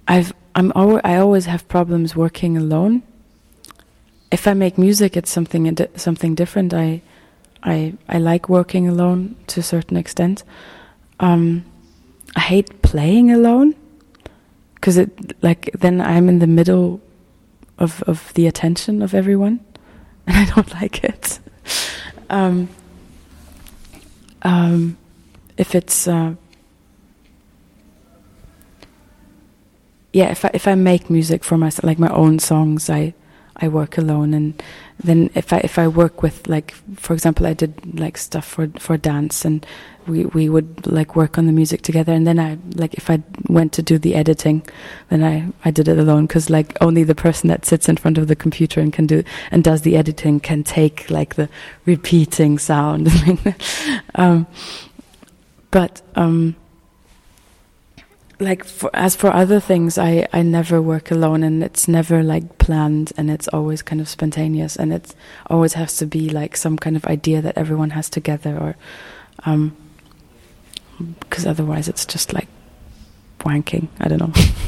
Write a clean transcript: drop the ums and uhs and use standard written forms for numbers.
I always have problems working alone. If I make music, it's something different. I like working alone to a certain extent. I hate playing alone because then I'm in the middle of the attention of everyone, and I don't like it. If it's if I make music for myself, like my own songs, I work alone, and then if I work with, like, for example, I did like stuff for dance, and we would like work on the music together, and then if I went to do the editing, then I did it alone, because like only the person that sits in front of the computer and does the editing can take like the repeating sound. As for other things, I never work alone, and it's never like planned, and it's always kind of spontaneous, and it always has to be like some kind of idea that everyone has together, or because otherwise it's just like wanking. I don't know.